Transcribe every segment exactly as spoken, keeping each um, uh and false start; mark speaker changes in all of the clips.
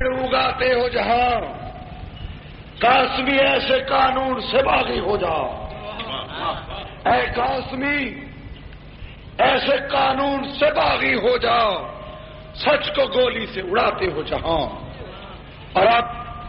Speaker 1: اگاتے ہو جہاں قاسمی ایسے قانون سے باغی ہو جاؤ، اے قاسمی ایسے قانون سے باغی ہو جاؤ، سچ کو گولی سے اڑاتے ہو جہاں۔ اور اب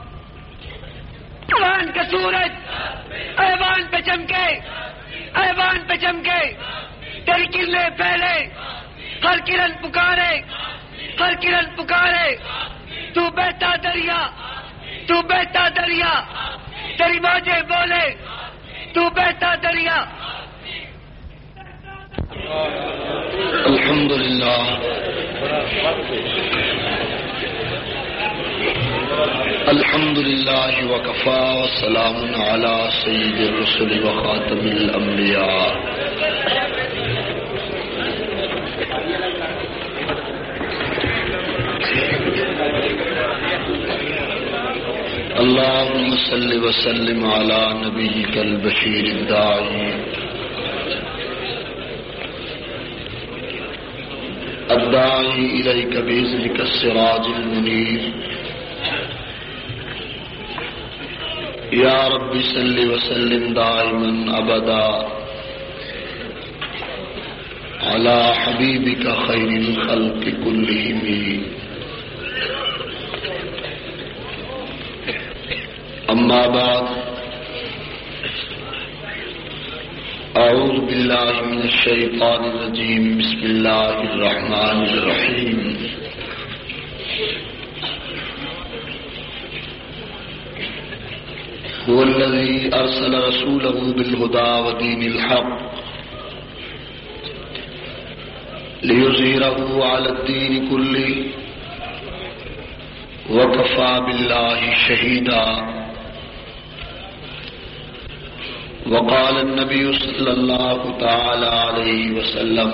Speaker 2: ایوان کا سورج ایوان پہ چمکے، ایوان پہ چمکے، تیری کرنیں پھیلے، ہر کرن پکارے، ہر کرن پکارے، تو بہتا دریا، تو بہتا دریا، تیری موجیں بولے، تو بہتا دریا۔
Speaker 3: الحمدللہ الحمدللہ وکفا وسلام علی سید الرسل وخاتم الانبیاء۔ اللہم صل وسلم علی نبیک البشیر الداعی الداعی الیک باذنک السراج المنیر۔ یا رب صل وسلم دائما ابدا علی حبیبک خیر الخلق کلہم۔ اما بعد، اعوذ باللہ من الشیطان الرجیم، بسم اللہ الرحمن الرحیم۔ هو الذی ارسل رسولہ بالہدی ودین الحق لیظہرہ علی الدین کلہ وکفی باللہ شہیدا۔ وقال النبی صلی اللہ تعالی علیہ وسلم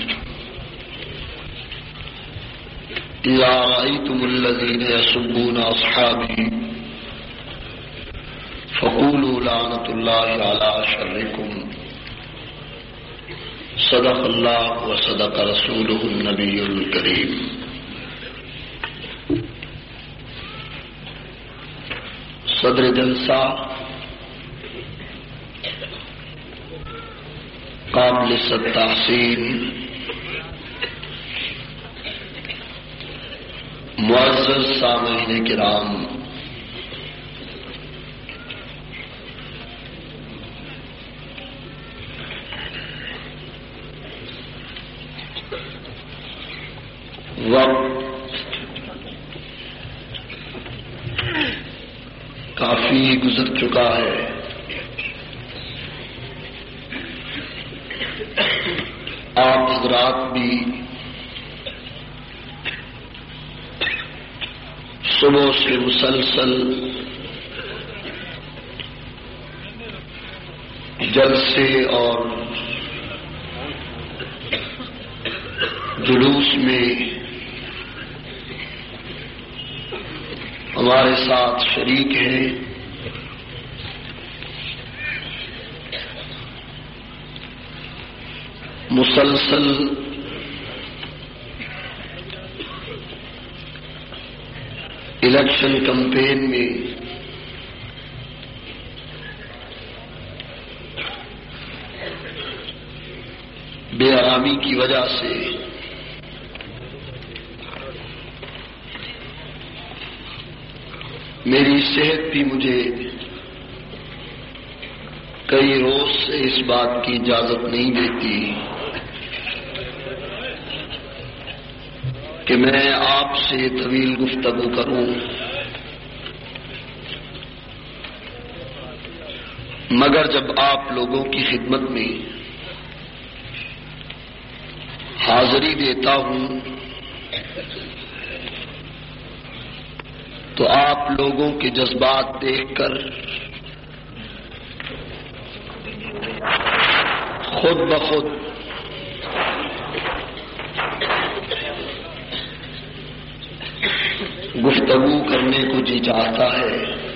Speaker 3: اذا رأیتم الذین یسبون اصحابی فقولوا لعنۃ اللہ علی شرکم۔ صدق اللہ وصدق رسولہ النبی الکریم۔ صدر جلسہ، قابل تحسین معزز سامعین کرام، وقت کافی گزر چکا ہے۔ آپ حضرات بھی صبح سے مسلسل جلسے اور جلوس میں ہمارے ساتھ شریک ہیں۔ مسلسل الیکشن کمپین میں بے آرامی کی وجہ سے میری صحت بھی مجھے کئی روز سے اس بات کی اجازت نہیں دیتی کہ میں آپ سے طویل گفتگو کروں، مگر جب آپ لوگوں کی خدمت میں حاضری دیتا ہوں تو آپ لوگوں کے جذبات دیکھ کر خود بخود گفتگو کرنے کو جی چاہتا ہے۔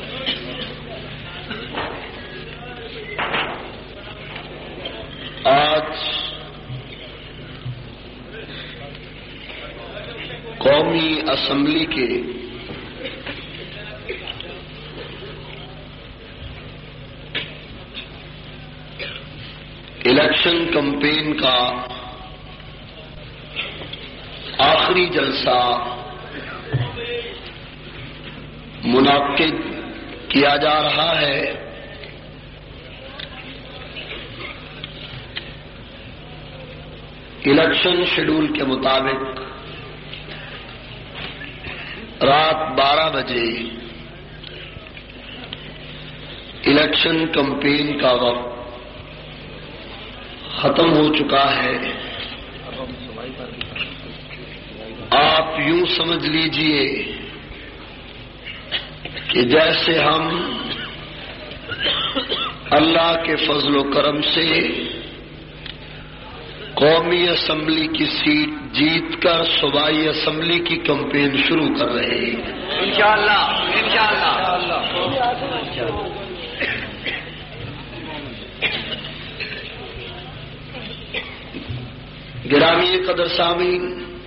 Speaker 3: آج قومی اسمبلی کے الیکشن کمپین کا آخری جلسہ منعقد کیا جا رہا ہے۔ الیکشن شیڈول کے مطابق رات بارہ بجے الیکشن کمپین کا وقت ختم ہو چکا ہے۔ آپ یوں سمجھ لیجئے کہ جیسے ہم اللہ کے فضل و کرم سے قومی اسمبلی کی سیٹ جیت کر صوبائی اسمبلی کی کمپین شروع کر رہے ہیں
Speaker 2: انشاءاللہ انشاءاللہ۔
Speaker 3: گرامی قدر سامعین،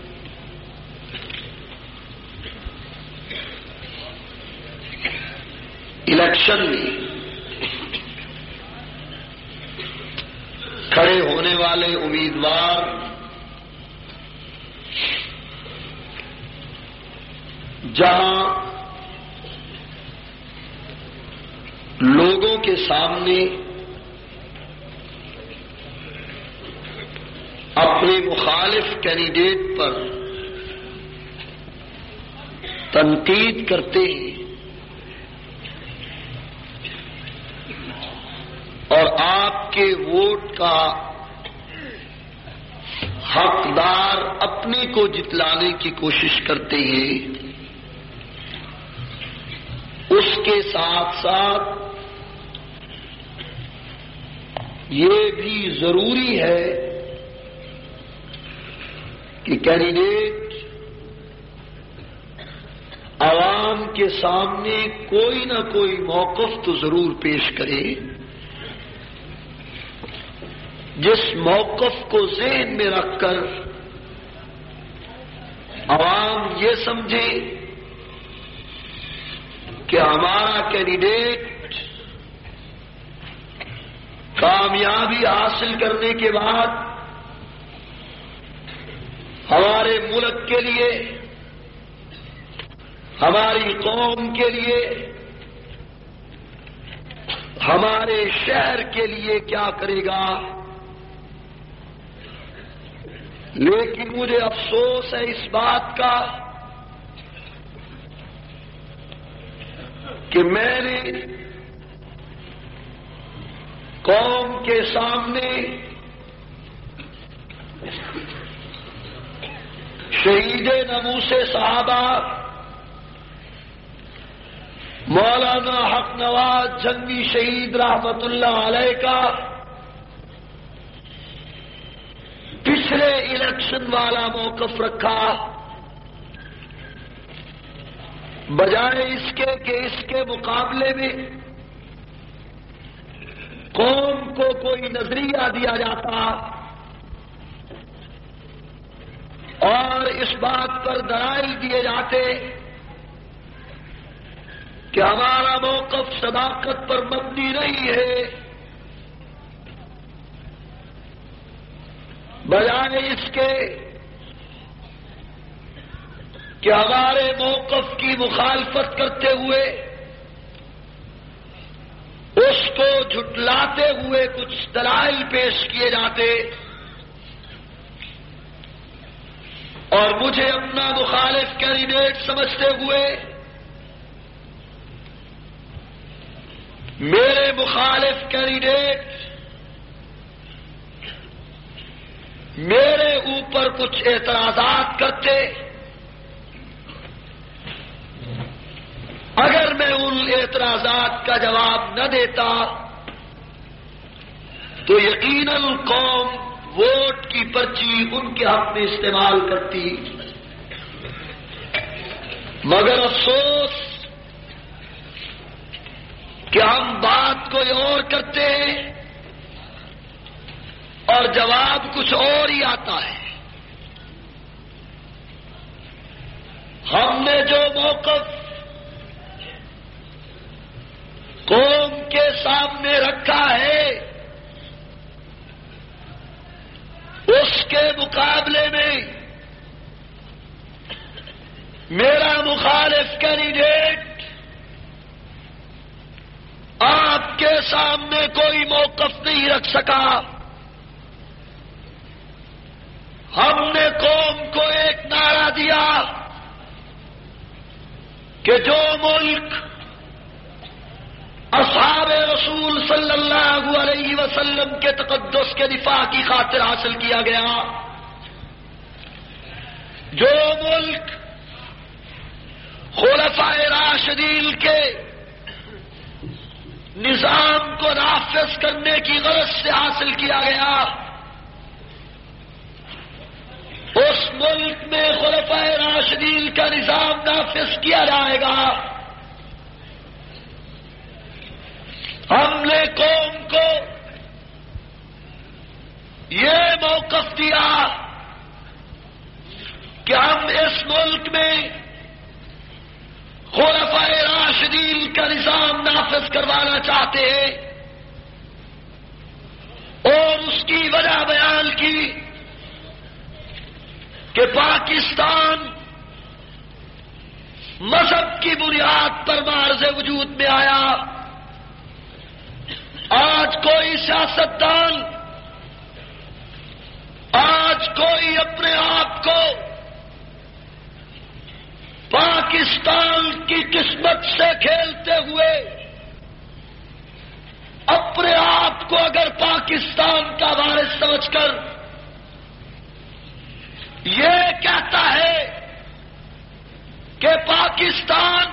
Speaker 3: الیکشن میں کھڑے ہونے والے امیدوار جہاں لوگوں کے سامنے اپنے مخالف کینڈیڈیٹ پر تنقید کرتے ہیں اور آپ کے ووٹ کا حقدار اپنے کو جتلانے کی کوشش کرتے ہیں، اس کے ساتھ ساتھ یہ بھی ضروری ہے کہ کینڈیڈیٹ عوام کے سامنے کوئی نہ کوئی موقف تو ضرور پیش کرے جس موقف کو ذہن میں رکھ کر عوام یہ سمجھے کہ ہمارا کینڈیڈیٹ کامیابی حاصل کرنے کے بعد ہمارے ملک کے لیے، ہماری قوم کے لیے، ہمارے شہر کے لیے کیا کرے گا۔ لیکن مجھے افسوس ہے اس بات کا کہ میں نے قوم کے سامنے شہید ناموس صحابہ مولانا حق نواز جنگی شہید رحمت اللہ علیہ کا پچھلے الیکشن والا موقف رکھا، بجائے اس کے کہ اس کے مقابلے میں قوم کو کوئی نظریہ دیا جاتا اور اس بات پر دلائل دیے جاتے کہ ہمارا موقف صداقت پر مبنی نہیں ہے، بجائے اس کے کہ ہمارے موقف کی مخالفت کرتے ہوئے اس کو جھٹلاتے ہوئے کچھ دلائل پیش کیے جاتے اور مجھے اپنا مخالف کینڈیڈیٹ سمجھتے ہوئے میرے مخالف کینڈیڈیٹ میرے اوپر کچھ اعتراضات کرتے، اگر میں ان اعتراضات کا جواب نہ دیتا تو یقیناً قوم ووٹ کی پرچی ان کے حق میں استعمال کرتی، مگر افسوس کہ ہم بات کوئی اور کرتے ہیں اور جواب کچھ اور ہی آتا ہے۔ ہم نے جو موقف قوم کے سامنے رکھا ہے مخالف کینڈیڈیٹ آپ کے سامنے کوئی موقف نہیں رکھ سکا. ہم نے قوم کو ایک نعرہ دیا کہ جو ملک اصحاب رسول صلی اللہ علیہ وسلم کے تقدس کے دفاع کی خاطر حاصل کیا گیا، جو ملک خلفائے راشدین کے نظام کو نافذ کرنے کی غرض سے حاصل کیا گیا، اس ملک میں خلفائے راشدین کا نظام نافذ کیا جائے گا. ہم نے قوم کو یہ موقف دیا کہ ہم اس ملک میں خلفائے راشدین کا نظام نافذ کروانا چاہتے ہیں، اور اس کی وجہ بیان کی کہ پاکستان مذہب کی بنیاد پر معرض وجود میں آیا. آج کوئی سیاستدان، آج کوئی اپنے آپ کو پاکستان کی قسمت سے کھیلتے ہوئے اپنے آپ کو اگر پاکستان کا وارث سمجھ کر یہ کہتا ہے کہ پاکستان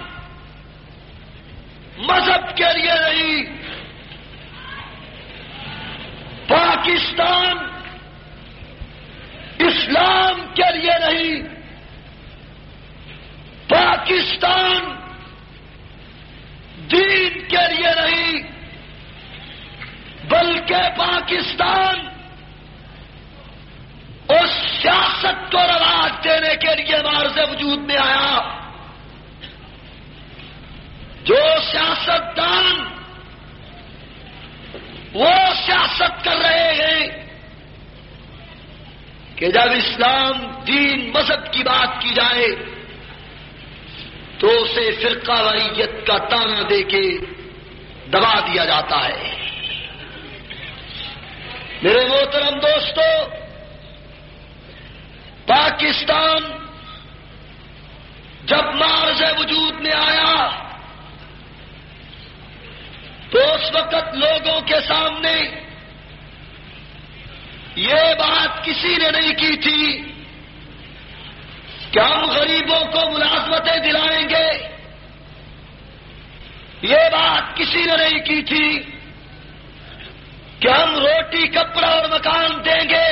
Speaker 3: مذہب کے لیے نہیں، پاکستان اسلام کے لیے نہیں، پاکستان دین کے لیے نہیں، بلکہ پاکستان اس سیاست کو رواج دینے کے لیے معرض وجود میں آیا جو سیاستدان وہ سیاست کر رہے ہیں کہ جب اسلام دین مذہب کی بات کی جائے تو اسے فرقہ واریت کا تانا دے کے دبا دیا جاتا ہے. میرے محترم دوستو، پاکستان جب معرض وجود میں آیا تو اس وقت لوگوں کے سامنے یہ بات کسی نے نہیں کی تھی کہ ہم غریبوں کو ملازمتیں دلائیں گے، یہ بات کسی نے نہیں کی تھی کہ ہم روٹی کپڑا اور مکان دیں گے،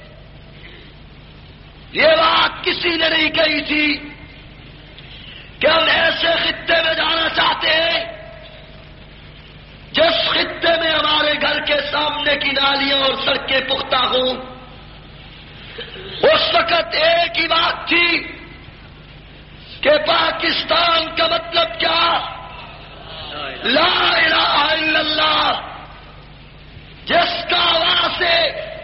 Speaker 3: یہ بات کسی نے نہیں کہی تھی کہ ہم ایسے خطے میں جانا چاہتے ہیں جس خطے میں ہمارے گھر کے سامنے کی نالیاں اور سڑکیں پختہ ہوں. اس وقت ایک ہی بات تھی کہ پاکستان کا مطلب کیا؟ لا الہ الا اللہ، جس کا واسطے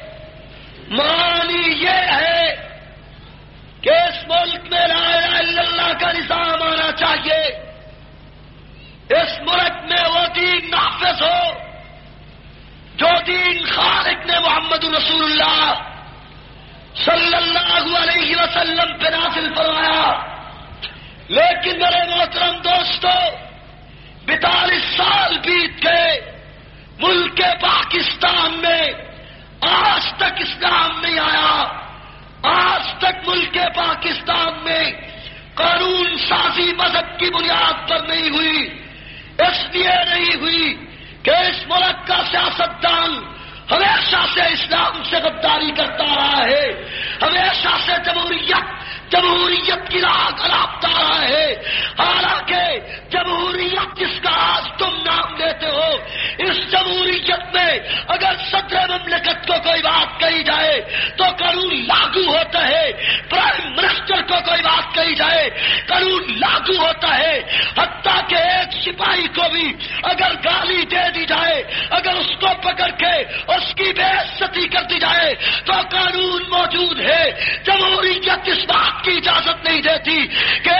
Speaker 3: معنی یہ ہے کہ اس ملک میں لا الہ الا اللہ کا نظام آنا چاہیے، اس ملک میں وہ دین نافذ ہو جو دین خالق نے محمد رسول اللہ صلی اللہ علیہ وسلم پہ نازل فرمایا. لیکن میرے محترم دوستو، بیتالیس سال بیت گئے، ملک پاکستان میں آج تک اسلام نہیں آیا، آج تک ملک پاکستان میں قانون سازی مذہب کی بنیاد پر نہیں ہوئی. اس لیے نہیں ہوئی کہ اس ملک کا سیاستدان ہمیشہ سے اسلام سے غداری کرتا رہا ہے، ہمیشہ سے جمہوریت جمہوریت کی راہ اپناتا رہا ہے. حالانکہ جمہوریت جس کا آج تم نام لیتے ہو، اس جمہوریت میں اگر صدر مملکت کو کوئی بات کہی جائے تو قانون لاگو ہوتا ہے، پرائم منسٹر کو کوئی بات کہی جائے قانون لاگو ہوتا ہے، حتیٰ کہ ایک سپاہی کو بھی اگر گالی دے دی جائے، اگر اس کو پکڑ کے اس کی بے عزتی کر دی جائے تو قانون موجود ہے. جمہوریت اس بات کی اجازت نہیں دیتی کہ ایک سپاہی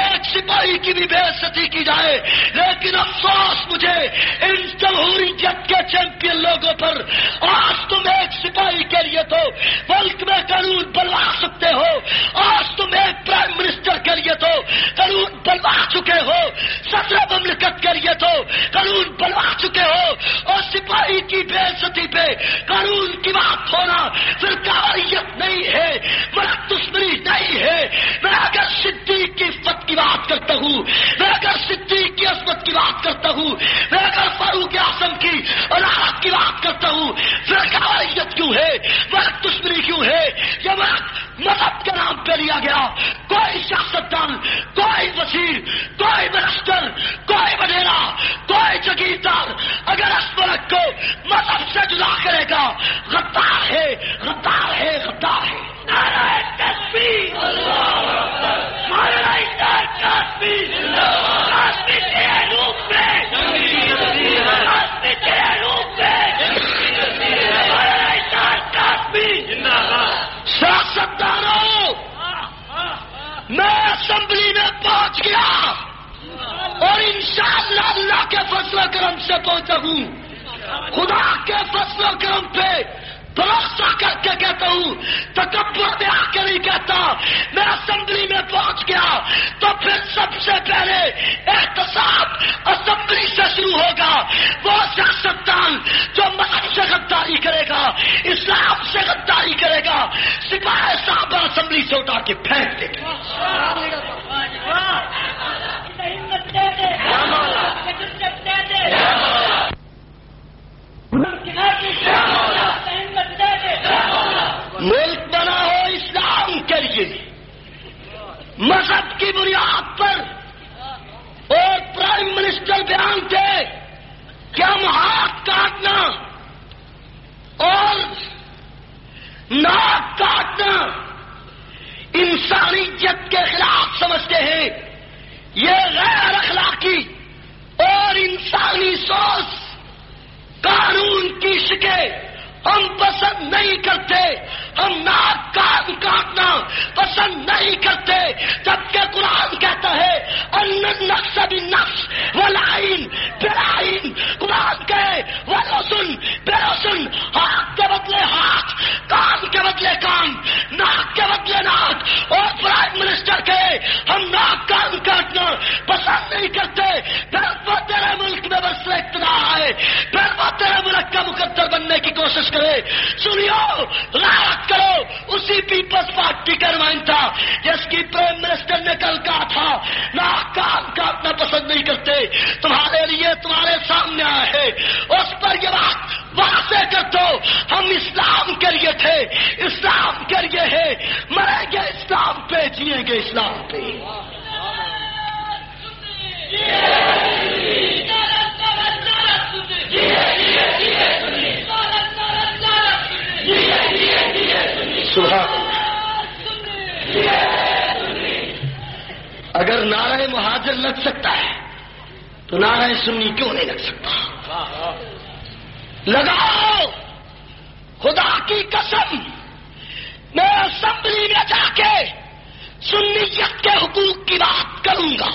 Speaker 3: سپاہی کی بھی بے عزتی کی جائے، لیکن افسوس مجھے ان جمہوریت کے چیمپئن لوگوں پر۔ آج تم ایک سپاہی کے لیے تو ملک میں قانون بنوا سکتے ہو، آج تم ایک پرائم منسٹر کے لیے تو قانون بنوا چکے ہو، صدر مملکت کے لیے تو قانون بنوا چکے ہو، اور سپاہی کی بے عزتی پہ قانون کی بات ہونا پھر کاریت نہیں ہے، مرد دشمنی نہیں ہے۔ میں اگر صدیق کی عزت کی بات کرتا ہوں، میں اگر صدیق کی عظمت کی بات کرتا ہوں، میں اگر فاروق اعظم کی عدالت کی بات کرتا ہوں، پھر کاریت کیوں ہے، مرد دشمنی کیوں ہے؟ یہ مرد مذہب کے نام پہ لیا گیا۔ کوئی سیاستدان، کوئی وزیر، کوئی منسٹر، کوئی وڈیرا، کوئی جگیردار اگر اس ملک کو مذہب سے جدا کرے گا، غدار ہے، غدار ہے، غدار ہے۔ نعرہ تکبیر، اللہ اکبر، نعرہ تکبیر، کشمیر کے علوم پہ، کشمیر کے علوم پہ، نعرہ تکبیر۔ سیاستدانوں، میں اسمبلی میں پہنچ گیا اور انشاءاللہ اللہ کے فضل و کرم سے پہنچا ہوں، خدا کے فضل و کرم پہ بھروسہ کر کے کہتا ہوں، تکبر میں آ کے نہیں کہتا۔ میں اسمبلی میں پہنچ گیا تو پھر سب سے پہلے احتساب اسمبلی سے شروع ہوگا۔ وہ سیاستدان جو مذہب سے غداری کرے گا، اسلام سے غداری کرے گا، سپاہی صاحب اسمبلی سے اٹھا کے پھینک دے گا۔ ملک بنا ہو اسلام کے لیے، مذہب کی بنیاد پر، اور پرائم منسٹر بیان دے کہ ہم ہاتھ کاٹنا اور ناک کاٹنا انسانیت کے خلاف سمجھتے ہیں، یہ غیر اخلاقی اور انسانی سوچ، قانون کی شکیں ہم پسند نہیں کرتے، ہم ناک کان کاٹنا پسند نہیں کرتے، جبکہ قرآن کہتا ہے ان النفس بالنفس والعین بالعین، قرآن کہے والرسل بالرسل، ہاتھ کے بدلے ہاتھ، کان کے بدلے کان، ناک کے بدلے ناک، اور پرائم منسٹر کہے ہم ناک کان کاٹنا پسند نہیں کرتے، پھر وہ تیرے ملک میں بس اقتدار آئے، پھر وہ تیرے ملک کا مقدر بننے کی کوشش کرے۔ سنیو، غیرت کرو، اسی پیپلز پارٹی کا نمائندہ جس کی پرائم منسٹر نے کل کہا تھا ناک کان کاٹنا پسند نہیں کرتے، تمہارے لیے تمہارے سامنے آئے ہے، اس پر یہ بات واضح کر دو ہم اسلام کے لیے تھے، اسلام کے لیے ہے، مریں گے اسلام پہ، جیئیں گے اسلام پہ۔ اگر نعرہ مہاجر لگ سکتا ہے تو نعرہ سنی کیوں نہیں لگ سکتا؟ لگاؤ، خدا کی قسم، میں اسمبلی میں جا کے سنیت کے حقوق کی بات کروں گا۔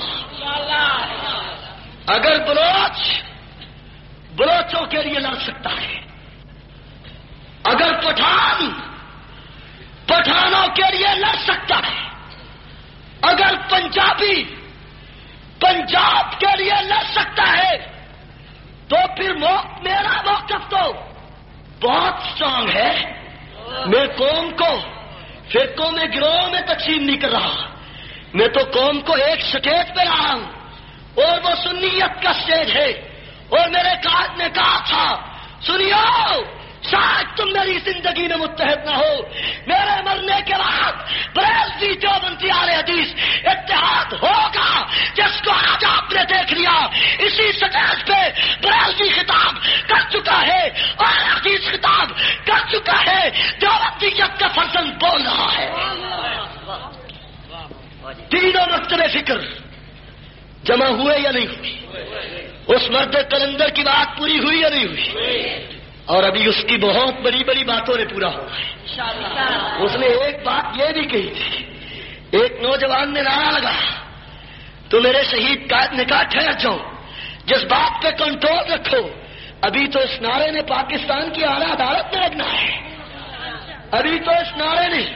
Speaker 3: اگر بلوچ بلوچوں کے لیے لڑ سکتا ہے، اگر پٹھان پٹھانوں کے لیے لڑ سکتا ہے، اگر پنجابی پنجاب کے لیے لڑ سکتا ہے، تو پھر میرا موقف تو بہت اسٹرانگ ہے۔ میں قوم کو فرقوں میں گروہوں میں تقسیم نہیں کر رہا، میں تو قوم کو ایک سٹیج پہ لا رہا ہوں، اور وہ سنیت کا سٹیج ہے۔ اور میرے قائد نے کہا تھا، سنیو، شاید تم میری زندگی میں متحد نہ ہو، میرے مرنے کے بعد بریلوی دیوبندی اہل حدیث اتحاد ہوگا، جس کو آج آپ نے دیکھ لیا۔ اسی سٹیج پہ بریلوی خطاب کر چکا ہے اور حدیث خطاب کر چکا ہے، دیوبندیت کا فرزند بول رہا ہے۔ تینوں مکتب فکر جمع ہوئے یا نہیں ہوئی؟ اس مرد قلندر کی بات پوری ہوئی یا نہیں ہوئی؟ اور ابھی اس کی بہت بڑی بڑی باتوں نے پورا ہونا ہے۔ اس نے ایک بات یہ بھی کہی تھی، ایک نوجوان نے نعرہ لگا، تو میرے شہید قائد نے کہا ٹھہر جاؤ، جس بات پہ کنٹرول رکھو، ابھی تو اس نعرے نے پاکستان کی اعلیٰ عدالت میں لگنا ہے، ابھی تو اس نعرے نے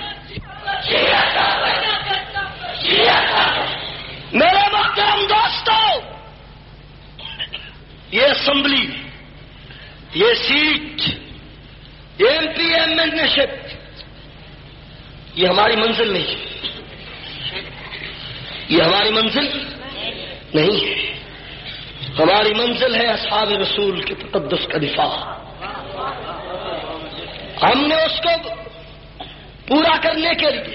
Speaker 3: میرے محترم دوستو، یہ اسمبلی، یہ سیٹ، یہ M P M L A ship, یہ ہماری منزل نہیں، یہ ہماری منزل نہیں ہے، ہماری منزل ہے اصحاب رسول کے تقدس کا دفاع۔ ہم نے اس کو پورا کرنے کے لیے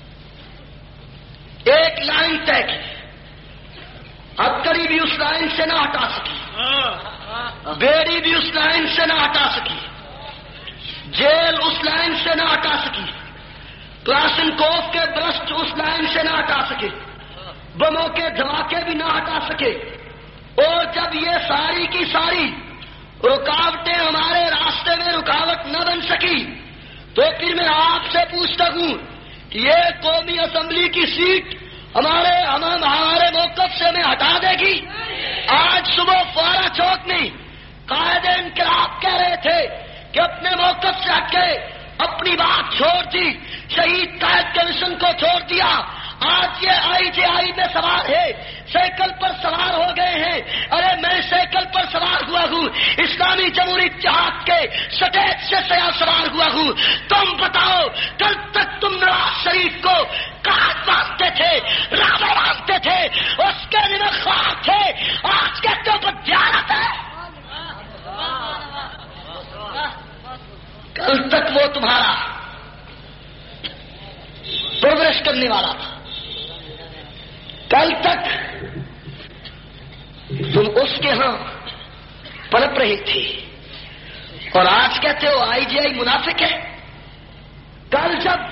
Speaker 3: ایک لائن طے کی، اب کری بھی اس لائن سے نہ ہٹا سکی، بیڑی بھی اس لائن سے نہ ہٹا سکی، جیل اس لائن سے نہ ہٹا سکی، کلاشنکوف کے برسٹ اس لائن سے نہ ہٹا سکے، بموں کے دھماکے بھی نہ ہٹا سکے، اور جب یہ ساری کی ساری رکاوٹیں ہمارے راستے میں رکاوٹ نہ بن سکی، تو پھر میں آپ سے پوچھتا ہوں کہ یہ قومی اسمبلی کی سیٹ ہمارے ہمارے موقف سے ہمیں ہٹا دے گی؟ آج صبح فوارہ چوک میں قائد انقلاب کہہ رہے تھے کہ اپنے موقف سے ہٹ کے اپنی بات چھوڑ دی، شہید قائد کمیشن کو چھوڑ دیا، آج یہ آئی جے آئی میں سوار ہے، سائیکل پر سوار ہو گئے ہیں۔ ارے میں سائیکل پر سوار ہوا ہوں، اسلامی جمہوری اتحاد کے سٹیج سے سیاح سوار ہوا ہوں، تم بتاؤ کل تک تم نواز شریف کو قائد مانتے تھے، رابع مانتے تھے، اس کے لیے خواہ تھے، آج کہتے ہو بدیانت ہے۔ کل تک وہ تمہارا پروگرس کرنے والا تھا، کل تک تم اس کے ہاں پنپ رہی تھی، اور آج کہتے ہو آئی جی آئی منافق ہے۔ کل جب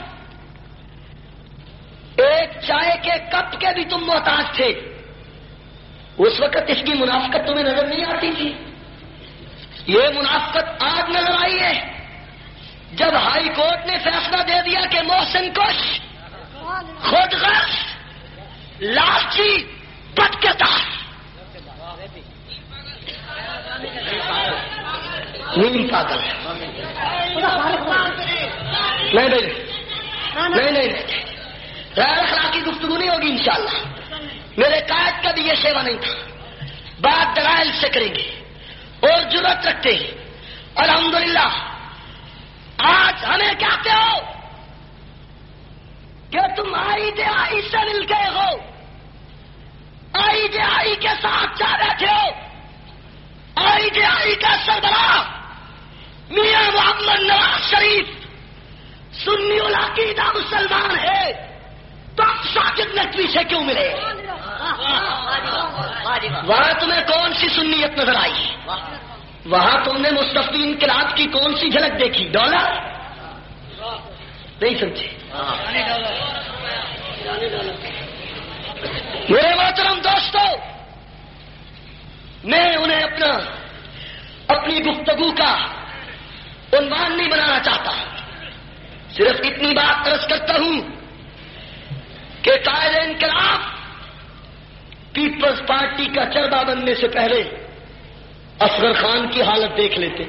Speaker 3: ایک چائے کے کپ کے بھی تم محتاج تھے، اس وقت اس کی منافقت تمہیں نظر نہیں آتی تھی، یہ منافقت آج نظر آئی ہے جب ہائی کورٹ نے فیصلہ دے دیا کہ محسن کش، خود غرض، لالچی، بدکردار، نیم پاگل ہے۔ نہیں نہیں نہیں نہیں غیر اخلاقی گفتگو نہیں ہوگی انشاءاللہ، میرے قائد کا بھی یہ شیوا نہیں تھا، بات دلائل سے کریں گے اور جرأت رکھتے ہیں۔ الحمدللہ آج ہمیں کہتے ہو کہ تم آئی جے آئی سے مل گئے ہو، آئی جے آئی کے ساتھ جا بیٹھے ہو، آئی جے آئی کا سربراہ میاں محمد نواز شریف سنی العقیدہ مسلمان ہے، تو آپ ساجد نقوی سے کیوں ملے؟ وہاں تمہیں کون سی سنیت نظر آئی؟ وہاں تم نے مصطفی انقلاب کی کون سی جھلک دیکھی؟ ڈالر نہیں سمجھے؟ میرے محترم دوستو، میں انہیں اپنا اپنی گفتگو کا عنوان نہیں بنانا چاہتا، صرف اتنی بات عرض کرتا ہوں کہ قائد انقلاب پیپلز پارٹی کا چربا بننے سے پہلے اصغر خان کی حالت دیکھ لیتے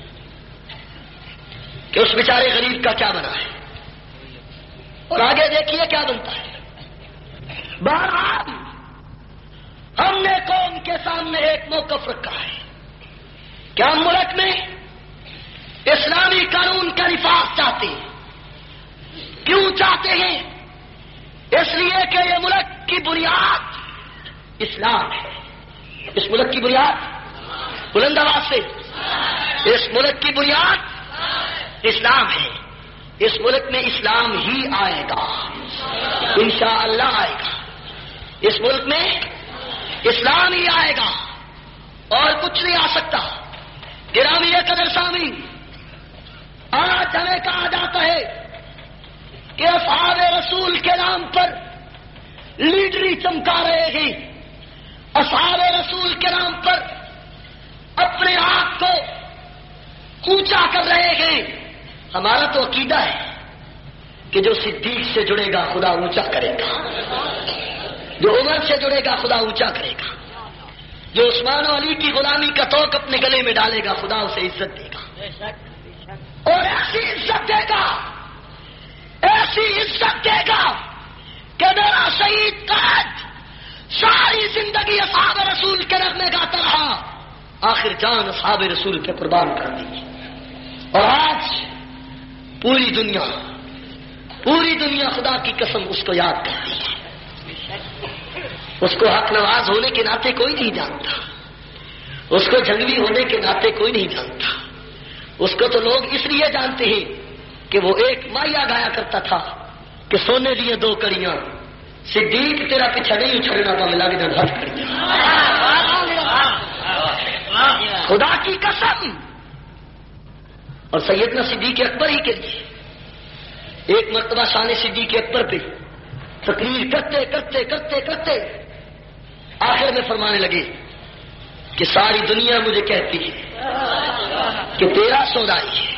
Speaker 3: کہ اس بیچارے غریب کا کیا بنا ہے، اور آگے دیکھیے کیا بنتا ہے۔ بہرحال ہم نے قوم کے سامنے ایک موقف رکھا ہے کہ ہم ملک میں اسلامی قانون کا نفاذ چاہتے ہیں۔ کیوں چاہتے ہیں؟ اس لیے کہ یہ ملک کی بنیاد اسلام ہے، اس ملک کی بنیاد بلند آواز سے، اس ملک کی بنیاد اسلام ہے، اس ملک میں اسلام ہی آئے گا، انشاءاللہ آئے گا، اس ملک میں اسلام ہی آئے گا اور کچھ نہیں آ سکتا۔ گرامی قدر سامعین، آج ہمیں کہا جاتا ہے کہ اصحاب رسول کے نام پر لیڈری چمکا رہے ہیں، اصحاب رسول کے نام پر اپنے آپ کو اونچا کر رہے ہیں۔ ہمارا تو عقیدہ ہے کہ جو صدیق سے جڑے گا خدا اونچا کرے گا، جو عمر سے جڑے گا خدا اونچا کرے گا، جو عثمان و علی کی غلامی کا توق اپنے گلے میں ڈالے گا خدا اسے عزت دے گا، اور ایسی عزت دے گا، ایسی عزت دے گا کہ میرا شہید قائد ساری زندگی اصحاب رسول کے نغمے گاتا رہا، آخر جان اصحاب رسول پہ قربان کر دی، اور آج پوری دنیا پوری دنیا خدا کی قسم اس کو یاد کرتی ہے، اس کو حق نواز ہونے کے ناطے کوئی نہیں جانتا، اس کو جنگلی ہونے کے ناطے کوئی نہیں جانتا، اس کو تو لوگ اس لیے جانتے ہیں کہ وہ ایک مائیا گایا کرتا تھا کہ سونے دیے دو کڑیاں، صدیق تیرا پیچھا نہیں اچھڑنا تو ملا کے جب ہٹ کڑیاں، خدا کی قسم۔ اور سیدنا صدیق اکبر ہی کے لیے ایک مرتبہ شان صدیق اکبر پہ تقریر کرتے کرتے کرتے کرتے آخر میں فرمانے لگے کہ ساری دنیا مجھے کہتی ہے کہ تیرا سودائی ہے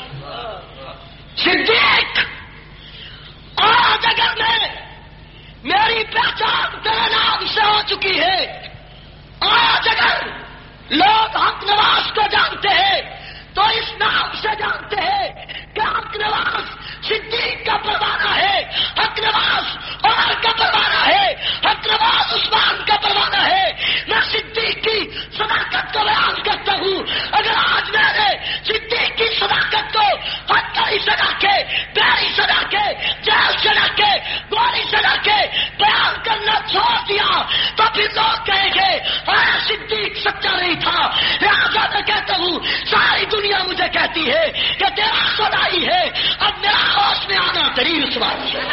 Speaker 3: صدیق، آج اگر میں میری پہچان تیرے نام سے ہو چکی ہے، آج اگر لوگ حق نواز کو جانتے ہیں تو اس نام سے جانتے ہیں کہ حق نواز صدیق کا پروانہ ہے، حق نواز عمر کا پروانہ ہے، حق نواز عثمان کا پروانہ ہے۔ میں صدیق کی صداقت کو بیان کرتا ہوں، اگر آج میں نے صدیق کی صداقت کو ہتھیلی سجا کے، پیری سجا کے، جیل سجا کے، گولی سجا کے بیان کرنا چھوڑ دیا تو پھر لوگ کہیں گے ارے صدیق سچا نہیں تھا۔ لہٰذا میں کہتا ہوں ساری دنیا مجھے کہتی ہے کہ تیرا سودائی ہے، اب میرا ہوش میں آنا تیری رسوائی ہے۔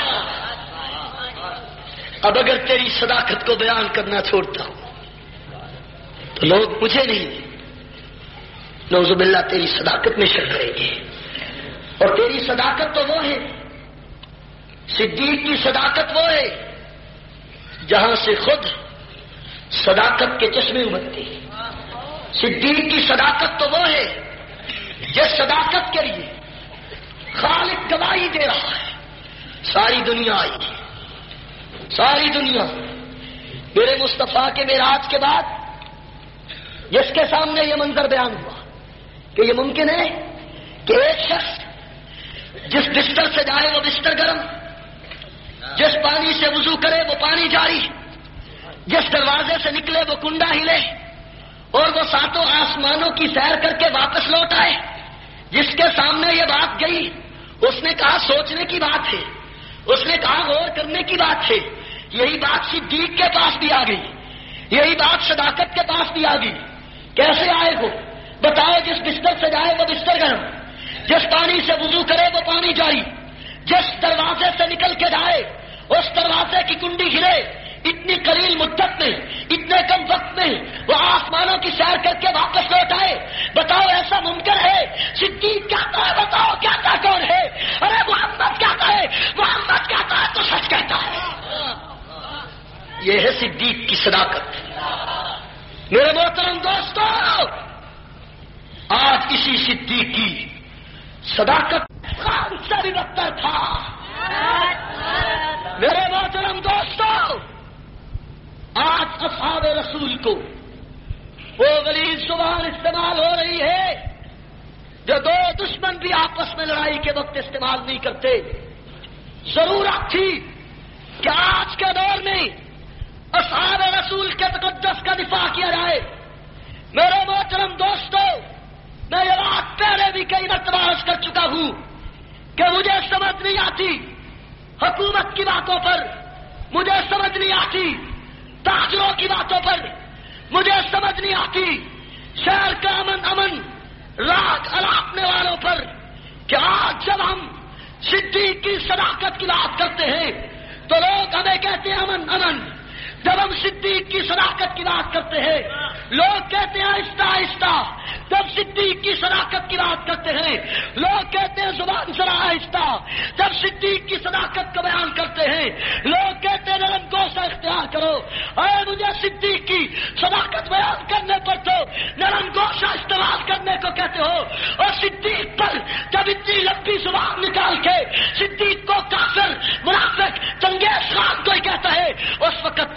Speaker 3: اب اگر تیری صداقت کو بیان کرنا چھوڑتا ہوں تو لوگ مجھے نہیں، نعوذ باللہ تیری صداقت میں شک کریں گے، اور تیری صداقت تو وہ ہے، صدیق کی صداقت وہ ہے جہاں سے خود صداقت کے چشمے ابلتے ہیں، صدیق کی صداقت تو وہ ہے جس صداقت کے لیے خالق گواہی دے رہا ہے، ساری دنیا آئی، ساری دنیا میرے مصطفیٰ کے معراج کے بعد جس کے سامنے یہ منظر بیان ہوا کہ یہ ممکن ہے کہ ایک شخص جس بستر سے جائے وہ بستر گرم، جس پانی سے وضو کرے وہ پانی جاری، جس دروازے سے نکلے وہ کنڈا ہلے، اور وہ ساتوں آسمانوں کی سیر کر کے واپس لوٹ آئے۔ جس کے سامنے یہ بات گئی اس نے کہا سوچنے کی بات ہے، اس نے کہا غور کرنے کی بات ہے، یہی بات صدیق کے پاس بھی آ گئی، یہی بات صداقت کے پاس بھی آ گئی۔ کیسے آئے وہ بتاؤ؟ جس بستر سے جائے وہ بستر گرم، جس پانی سے وضو کرے وہ پانی جاری، جس دروازے سے نکل کے جائے اس دروازے کی کنڈی ہلے، اتنی قلیل مدت میں، اتنے کم وقت میں وہ آسمانوں کی سیر کر کے واپس لوٹ آئے۔ بتاؤ ایسا ممکن ہے؟ صدیق کہتا ہے بتاؤ کہتا کون ہے؟ ارے محمد کہتا ہے، محمد کہتا ہے تو سچ کہتا ہے۔ یہ ہے صدیق کی صداقت۔ میرے محترم دوستو، آج اسی صدیق کی صداقت خان سے بھی بدتر تھا۔ میرے محترم دوستو، آج اصحاب رسول کو وہ غلیظ زبان استعمال ہو رہی ہے جو دو دشمن بھی آپس میں لڑائی کے وقت استعمال نہیں کرتے۔ ضرورت تھی کہ آج کے دور میں اصحاب رسول کے تقدس کا دفاع کیا جائے۔ میرے محترم دوستو، میں یہ بات پہلے بھی کئی مرتبہ عرض کر چکا ہوں کہ مجھے سمجھ نہیں آتی حکومت کی باتوں پر، مجھے سمجھ نہیں آتی تاجروں کی باتوں پر، مجھے سمجھ نہیں آتی شہر کا امن امن راگ الاپنے والوں پر کہ آج جب ہم صدیق کی صداقت کی بات کرتے ہیں تو لوگ ہمیں کہتے ہیں امن امن، جب ہم صدیق کی صداقت کی بات کرتے ہیں لوگ کہتے ہیں آہستہ آہستہ، جب صدیق کی صداقت کی بات کرتے ہیں لوگ کہتے ہیں زبان ذرا آہستہ، جب صدیق کی صداقت کو بیان کرتے ہیں لوگ کہتے ہیں نرم گوشہ اختیار کرو۔ اے مجھے صدیق کی صداقت بیان کرنے پر تو نرم گوشہ استعمال کرنے کو کہتے ہو، اور صدیق پر جب اتنی لمبی زبان نکال کے صدیق کو کافر منافق چنگیز خان کوئی کہتا ہے اس وقت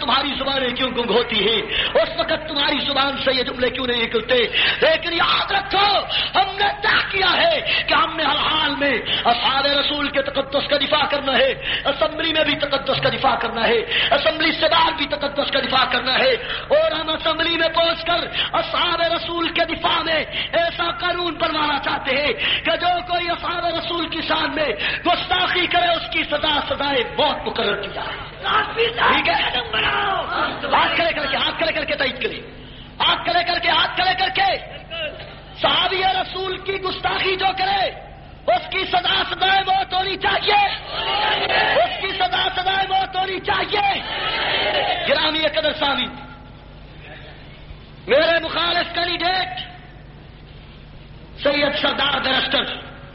Speaker 3: تمہاری زبانیں کیوں گنگ ہوتی ہیں؟ اس وقت تمہاری زبان سے یہ جملے کیوں نہیں نکلتے؟ لیکن یاد رکھو ہم نے طے کیا ہے کہ ہم نے ہر حال میں اصحاب رسول کے تقدس کا دفاع کرنا ہے، اسمبلی میں بھی تقدس کا دفاع کرنا ہے، اسمبلی سے باہر بھی تقدس کا دفاع کرنا ہے، اور ہم اسمبلی میں پہنچ کر اصحاب رسول کے دفاع میں ایسا قانون بنوانا چاہتے ہیں کہ جو کوئی اصحاب رسول کی شان میں گستاخی کرے اس کی سزا سزائے موت مقرر کی جائے. ٹھیک ہے؟ ہاتھ کھڑے کر کے ہاتھ کھڑے کر کے تائید کرے، ہاتھ کھڑے کر کے ہاتھ کھڑے کر کے صحابی رسول کی گستاخی جو کرے اس کی سزا سزائے موت ہونی چاہیے، اس کی سزا سزائے موت ہونی چاہیے. گرامی قدر سامی، میرے مخالف کینڈیڈیٹ سید سردار بیرسٹر،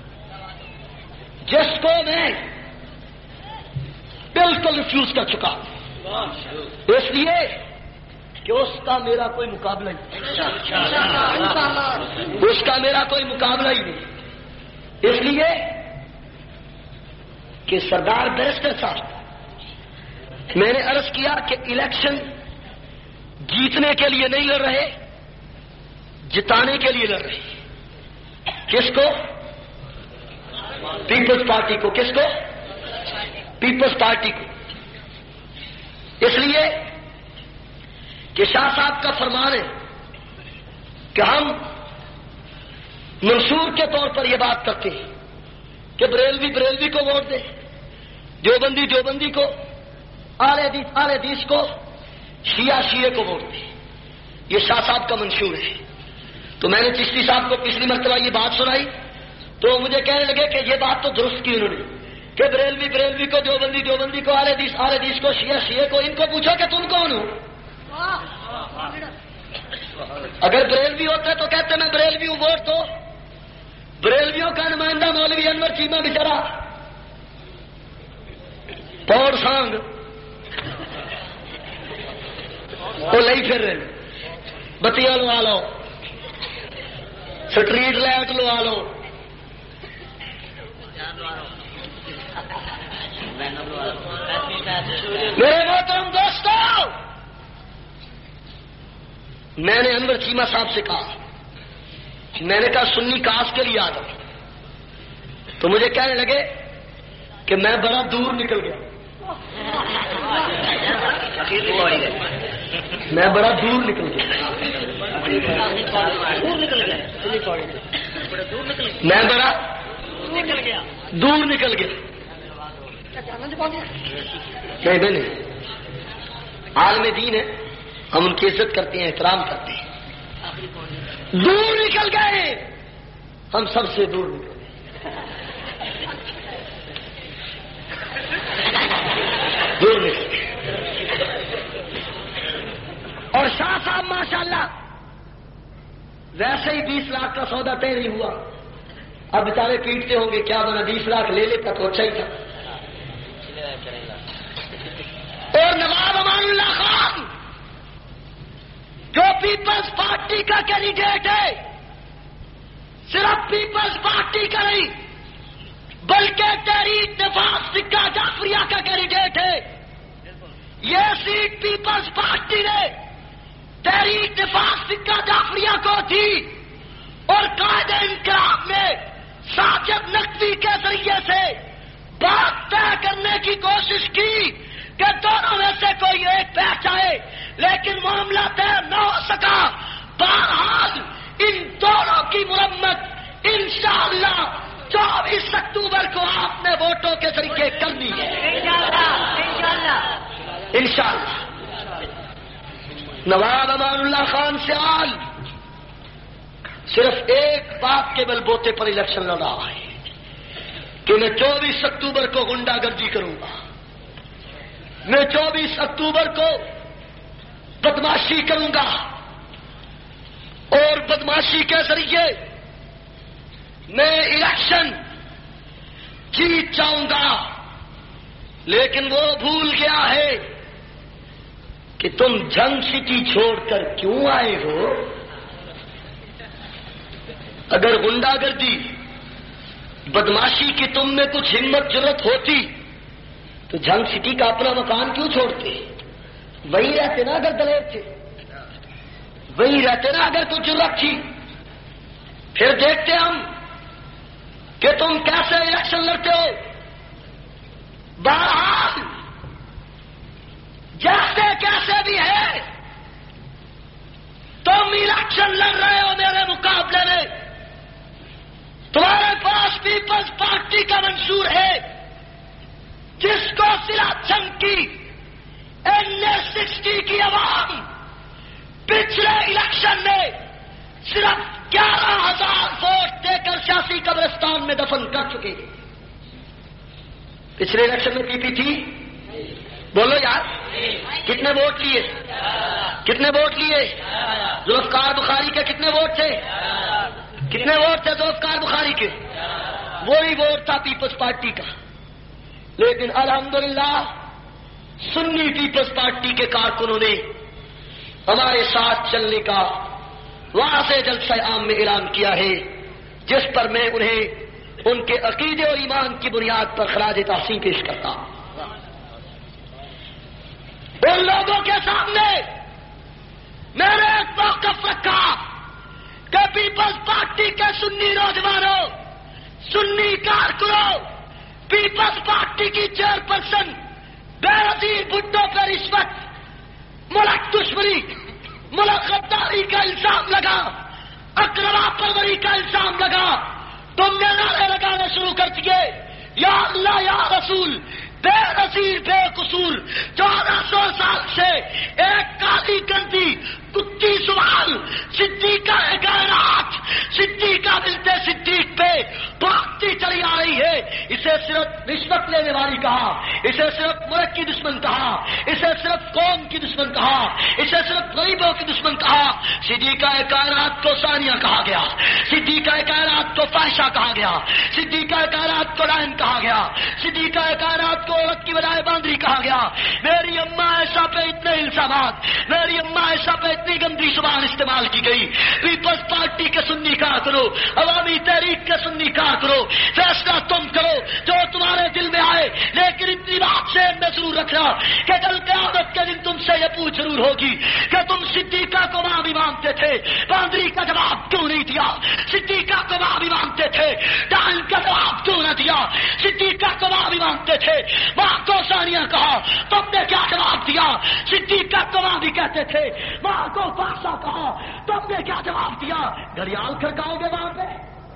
Speaker 3: جس کو میں بالکل ریفیوز کر چکا اس لیے کہ اس کا میرا کوئی مقابلہ ہی نہیں، اس کا میرا کوئی مقابلہ ہی نہیں، اس لیے کہ سردار بیرسٹر صاحب میں نے عرض کیا کہ الیکشن جیتنے کے لیے نہیں لڑ رہے، جتانے کے لیے لڑ رہے. کس کو؟ پیپلز پارٹی کو. کس کو؟ پیپلز پارٹی کو. اس لیے کہ شاہ صاحب کا فرمان ہے کہ ہم منصور کے طور پر یہ بات کرتے ہیں کہ بریلوی بریلوی کو ووٹ دے، دیوبندی دیوبندی کو، اہل حدیث اہل حدیث کو، شیعہ شیعہ کو ووٹ دے. یہ شاہ صاحب کا منشور ہے. تو میں نے چشتی صاحب کو پچھلی مرتبہ یہ بات سنائی تو مجھے کہنے لگے کہ یہ بات تو درست کی انہوں نے کہ بریلوی بریلوی کو، دیوبندی دیوبندی کو، اہل حدیث اہل حدیث کو، شیعہ شیعہ کو. ان کو پوچھو کہ تم کون ہو؟ اگر بریلوی ہوتے تو کہتے میں بریلوی ہوں ووٹ دو. بریلویوں کا نمائندہ مولوی انور چیمہ بچارا پور سانگ وہ لئی پھر رہے، بتیاں لوا لو، سٹریٹ لائٹ لوا لو، میرے محترم دوستو، میں نے انور چیمہ صاحب سے کہا، میں نے کہا سنی کاس کے لیے آ جاؤ، تو مجھے کہنے لگے کہ میں بڑا دور نکل گیا، میں بڑا دور نکل گیا، میں بڑا دور نکل گیا. نہیں نہیں، عالم دین ہے، ہم ان کی عزت کرتے ہیں، احترام کرتے ہیں. دور نکل گئے، ہم سب سے دور نکل گئے، دور نکل گئے. اور شاہ صاحب ماشاءاللہ ویسے ہی بیس لاکھ کا سودا طے نہیں ہوا، اب بیچارے پیٹتے ہوں گے کیا بنا بیس لاکھ لے لیتا تو اچھا ہی تھا. اور نواب امان اللہ خان جو پیپلز پارٹی کا کینڈیڈیٹ ہے، صرف پیپلز پارٹی کا نہیں بلکہ تحریک نفاذ سکہ جعفریہ کا کینڈیڈیٹ ہے. یہ سیٹ پیپلز پارٹی نے تحریک نفاذ سکہ جعفریہ کو تھی اور قائد انقلاب میں ساجد نقوی کے ذریعے سے بات طے کرنے کی کوشش کی کہ دونوں میں سے کوئی ایک بیٹھ جائے، لیکن معاملہ طے نہ ہو سکا. بہرحال ان دونوں کی مرمت انشاءاللہ چوبیس اکتوبر کو آپ نے ووٹوں کے ذریعے کرنی ہے انشاءاللہ. نواب امان اللہ خان سے آل صرف ایک بات کے بل بوتے پر الیکشن لڑ رہا ہے کہ میں چوبیس اکتوبر کو غنڈہ گردی کروں گا، میں چوبیس اکتوبر کو بدماشی کروں گا اور بدماشی کے ذریعے میں الیکشن جیت جاؤں گا. لیکن وہ بھول گیا ہے کہ تم جنگ سٹی چھوڑ کر کیوں آئے ہو. اگر غنڈہ گردی بدماشی کی تم میں کچھ ہمت جرت ہوتی تو جنگ سٹی کا اپنا مکان کیوں چھوڑتے؟ وہی رہتے نا اگر دلیر تھے، وہی رہتے نا اگر کچھ جرات تھی. پھر دیکھتے ہم کہ تم کیسے الیکشن لڑتے ہو. بہرحال جیسے کیسے بھی ہے تم الیکشن لڑ رہے ہو میرے مقابلے میں. تمہارے پاس پیپلز پارٹی کا منشور ہے جس کو سلا جنگ کی این اے سکسٹی کی عوام پچھلے الیکشن میں صرف گیارہ ہزار ووٹ دے کر سیاسی قبرستان میں دفن کر چکے. پچھلے الیکشن میں پی پی تھی؟ بولو یار، کتنے ووٹ لیے؟ کتنے ووٹ لیے؟ ذوالفقار بخاری کے کتنے ووٹ تھے؟ کتنے ووٹ تھے ذوالفقار بخاری کے؟ وہی ووٹ تھا پیپلز پارٹی کا. لیکن الحمدللہ سنی پیپلز پارٹی کے کارکنوں نے ہمارے ساتھ چلنے کا وہاں سے جلسہ عام میں اعلان کیا ہے، جس پر میں انہیں ان کے عقیدے اور ایمان کی بنیاد پر خراج تحسین پیش کرتا ہوں. ان لوگوں کے سامنے میں نے ایک موقف رکھا کہ پیپلز پارٹی کے سنی نوجوانوں، سنی کارکنوں، پیپلز پارٹی کی چیئرپرسن بے نظیر بھٹو پر رشوت، ملک دشمنی، ملک غداری کا الزام لگا، اقربا پروری کا الزام لگا. تم نے نعرے لگانے شروع کر دیے، یا اللہ یا رسول، بے نظیر بے قصور چودہ سو سال سے ایک کالی گندی کتی سوال صدیقہ کائنات صدیقہ ملتے صدیق پہ بھاگتی چلی آ رہی ہے. اسے صرف رشوت لینے والی کہا، اسے صرف ملک کی دشمن کہا، اسے صرف قوم کی دشمن کہا، اسے صرف غریبوں کی دشمن کہا. صدیقہ کائنات کو ثانیہ کہا گیا، صدیقہ کائنات کو فاحشہ کہا گیا، صدیقہ کائنات کو لائن کہا گیا، صدیقہ کائنات کو عورت کی بجائے باندری کہا گیا. میری اماں عائشہ پہ اتنے الزامات، میری اماں عائشہ پہ اتنی گندی زبان استعمال کی گئی. پیپلز پارٹی کے سنی کہا کرو، عوامی تحریک کے سنی کہا کرو، فیصلہ تم کرو جو تمہارے دل میں آئے. لیکن اتنی بات سے میں ضرور رکھنا کہ کل قیامت کے دن تم سے یہ پوچھ ضرور ہوگی کہ تم صدیقہ کو ماں بھی مانتے تھے، باندری کا جواب کیوں نہیں دیا؟ صدیقہ کو ماں بھی مانتے تھے، ڈائن کا جواب کیوں نہ دیا؟ صدیقہ کو ماں بھی مانتے تھے، ماں کو ثانیہ کہا، تم نے کیا جواب دیا؟ صدیقہ کو ماں بھی کہتے تھے، ماں کو فاحشہ کہا، تم نے کیا جواب دیا؟ گھڑیال کھڑکاؤ گے وہاں پہ؟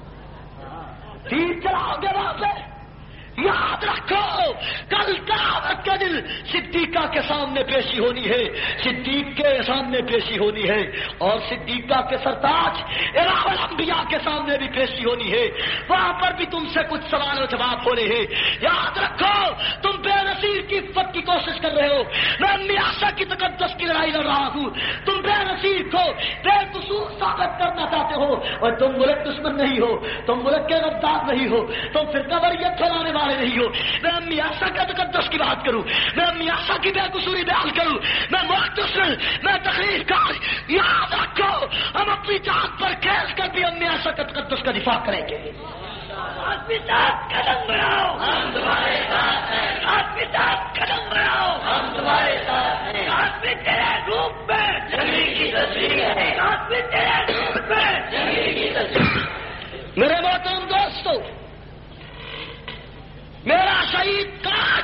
Speaker 3: تیر چلاؤ گے وہاں پہ؟ یاد رکھو کل قیامت کے دن صدیقہ کے سامنے پیشی ہونی ہے، صدیق کے سامنے پیشی ہونی ہے، اور صدیقہ کے سرتاج امام الانبیاء کے سامنے بھی پیشی ہونی ہے. وہاں پر بھی تم سے کچھ سوال و جواب ہو رہے ہیں. یاد رکھو تم بے نظیر کی عفت کی کوشش کر رہے ہو، میں میاسا کی تقدس کی لڑائی لڑ رہا ہوں. تم بے نظیر کو بے قصور ثابت کرنا چاہتے ہو، اور تم ملک دشمن نہیں ہو، تم ملک کے غدار نہیں ہو، تم فرقہ واریت پھیلانے والے نہیں ہو. میں میاسا کا تقدس کی بات کروں، میں میاسا کی بے قصوری بیان کروں، میں محتسل، میں تقریر کار. یاد رکھو ہم اپنی جان پر کھیل کر بھی ہم میاسا کا تقدس کا دفاع کریں گے. آدمی ساتھ قدم بڑھاؤ، ہم تمہارے ساتھ ہیں. آدمی ساتھ قدم بڑھاؤ، ہم تمہارے ساتھ ہیں. آدمی تیرے روپ میں جنگی کی تصویر ہے، آدمی تیرے روپ میں جنگی کی تصویر. میرے محترم دوستو، میرا شہید کاج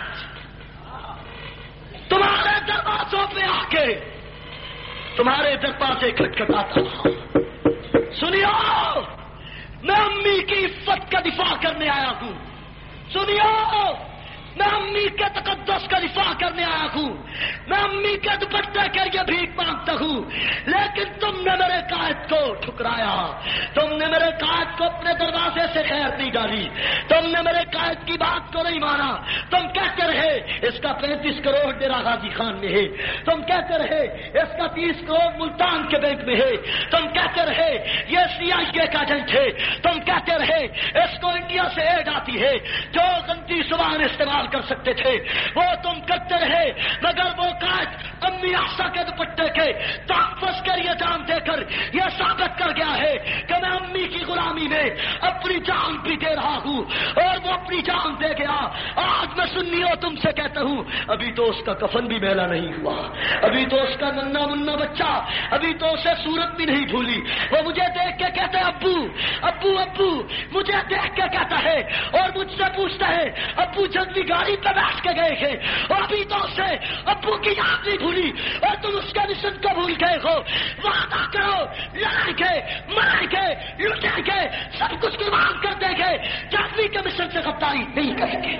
Speaker 3: تمہارے دروازوں پہ آ کے تمہارے دروازے کھٹکھٹاتا تھا. سنیو، میں امی کی عفت کا دفاع کرنے آیا ہوں. سنیو، میں امی کے تقدس کا دفاع کرنے آیا ہوں. میں امی کے دوپٹے کے لیے بھیک مانگتا ہوں. لیکن تم نے میرے قائد کو ٹھکرایا، تم نے میرے قائد کو اپنے دروازے سے خیر نہیں ڈالی، تم نے میرے قائد کی بات کو نہیں مانا. تم کہتے رہے اس کا پینتیس کروڑ ڈیرا غازی خان میں ہے، تم کہتے رہے اس کا تیس کروڑ ملتان کے بینک میں ہے، تم کہتے رہے یہ سی آئی اے کا ایجنٹ ہے، تم کہتے رہے اس کو انڈیا سے ایڈ آتی ہے. جو گندی زبان استعمال کر سکتے تھے وہ تم کرتے رہے. مگر وہ قائد امی آسا کے دوپٹے کے تحفظ کے لیے جان دے کر یہ ثابت کر گیا ہے کہ میں امی کی غلامی میں اپنی جان بھی دے رہا ہوں اور وہ اپنی جان دے گیا. آج میں سنیو تم سے کہتا ہوں ابھی تو اس کا کفن بھی میلا نہیں ہوا, ابھی تو اس کا ننا منا بچہ, ابھی تو اسے صورت بھی نہیں بھولی. وہ مجھے دیکھ کے کہتا ہے ابو ابو ابو, مجھے دیکھ کے کہتا ہے اور مجھ سے پوچھتا ہے ابو جلدی گاڑی پہ بیٹھ کے گئے تھے اور ابھی تو اسے ابو کی یاد نہیں بھولی اور تم اس کے مشن کو بھول گئے ہو. وعدہ کرو لڑائیں گے مرائیں گے لٹیں گے سب کچھ قربان کر دیں گے, جعفری کے مشن سے غداری نہیں کریں گے.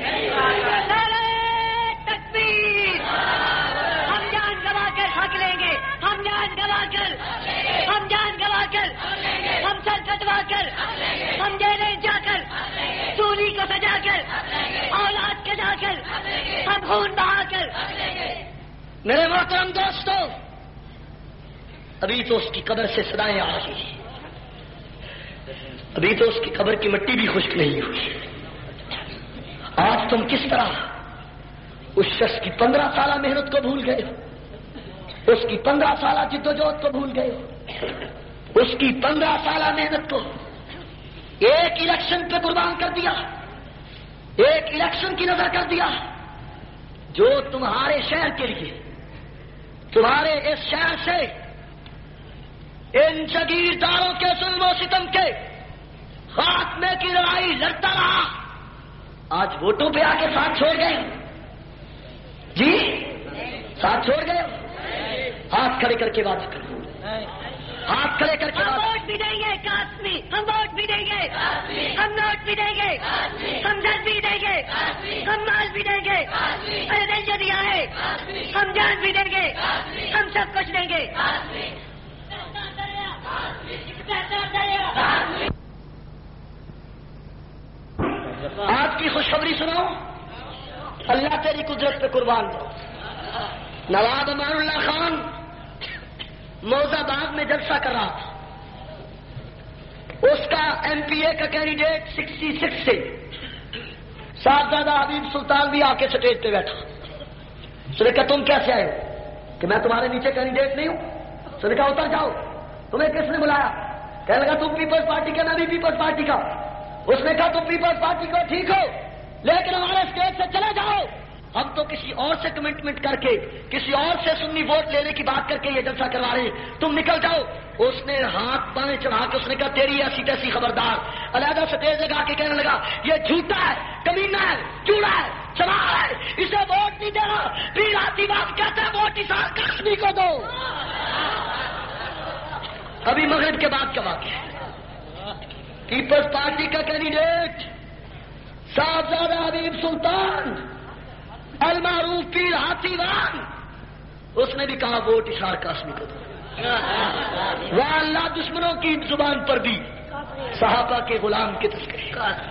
Speaker 2: تکبیر, ہم جان گوا کر حق لیں گے, ہم جان گوا کر ہم جان گوا کر ہم سر کٹوا کر ہم جیلیں جا کر سولی کو سجا کر اولاد کے جا کر ہم خون بہا کر.
Speaker 3: میرے محترم دوستو, ابھی تو اس کی قبر سے صدائیں آ رہی ہیں, ابھی تو اس کی قبر کی مٹی بھی خشک نہیں ہوئی. آج تم کس طرح اس شخص کی پندرہ سالہ محنت کو بھول گئے, اس کی پندرہ سالہ جدوجہد کو بھول گئے, اس کی پندرہ سالہ محنت کو ایک الیکشن پہ قربان کر دیا, ایک الیکشن کی نظر کر دیا, جو تمہارے شہر کے لیے, تمہارے اس شہر سے ان جگیرداروں کے ظلم و ستم کے خاتمے کی لڑائی لڑتا رہا, آج ووٹوں پہ آ کے ساتھ چھوڑ گئے. جی ساتھ چھوڑ گئے. ہاتھ کھڑے کر کے بات کرو, ہاتھ کھڑے کر کے
Speaker 2: ہم ووٹ بھی دیں گے قاسمی, ہم ووٹ بھی دیں گے, ہم نوٹ بھی دیں گے, ہم جج بھی دیں گے, ہم مال بھی دیں گے, ارے دل جو دیا ہے ہم جان بھی دیں گے, ہم سب کچھ دیں گے.
Speaker 3: آج کی خوشخبری سنو, اللہ تیری قدرت پہ قربان دو. نواب امان اللہ خان موزہ باغ میں جلسہ کر رہا تھا, اس کا ایم پی اے کا کینڈیڈیٹ سکسٹی سکس سے صاحبزادہ حبیب سلطان بھی آ کے سٹیج پہ بیٹھا. اس نے کہا تم کیسے آئے ہو؟ کہ میں تمہارے نیچے کینڈیڈیٹ نہیں ہوں. اس نے کہا اتر جاؤ, تمہیں کس نے بلایا؟ کہنے لگا تم پیپلز پارٹی کا, میں بھی پیپلز پارٹی کا. اس نے کہا تم پیپلز پارٹی کو ٹھیک ہو لیکن ہمارے اسٹیج سے چلے جاؤ, ہم تو کسی اور سے کمٹمنٹ کر کے کسی اور سے سنی ووٹ لینے کی بات کر کے یہ جلسہ کروا رہے ہیں, تم نکل جاؤ. اس نے ہاتھ بائیں چڑھا کے اس نے کہا تیری ایسی تیسی خبردار, علیحدہ سٹیج لگا کے کہنے لگا یہ جھوٹا ہے, کمینہ ہے, چوڑا ہے, چمار ہے, اسے ووٹ نہیں دینا. پھر آتی بات کہتا ہے ووٹ اسار قاسمی کو دو. ابھی مغرب کے بعد کا واقعہ, پیپلز پارٹی کا کینڈیڈیٹ صاحبزادہ حبیب سلطان المعروف پیر ہاتھی وان, اس نے بھی کہا ووٹ اشار قاسمی کو دو. وہ اللہ دشمنوں کی زبان پر بھی صحابہ کے غلام کے تذکرے.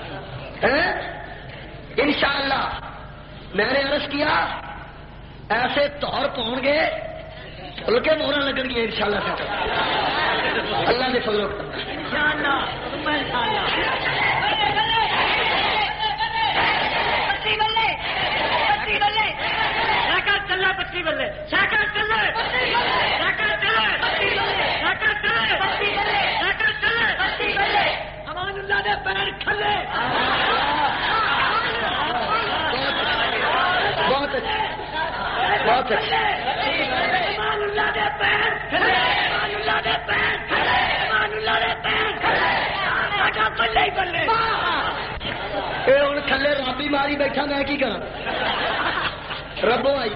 Speaker 3: انشاءاللہ میں نے عرض کیا ایسے طور پہنچ گئے بلکہ مہرا لگن گیا انشاءاللہ سے اللہ نے فضل و کرم.
Speaker 2: پچی بلے ساکر چلے ساکر چلے ساکر چلے امان اللہ نے پیر کھلے.
Speaker 3: بہت اچھا بہت اچھا.
Speaker 2: امان اللہ نے پیر کھلے, امان اللہ نے پیر کھلے, امان اللہ نے پیر کھلے. ساکر بلے ہی بلے
Speaker 3: اے ہوں کھلے رابی ماری بیٹھا میں کی کرا ربو آئی.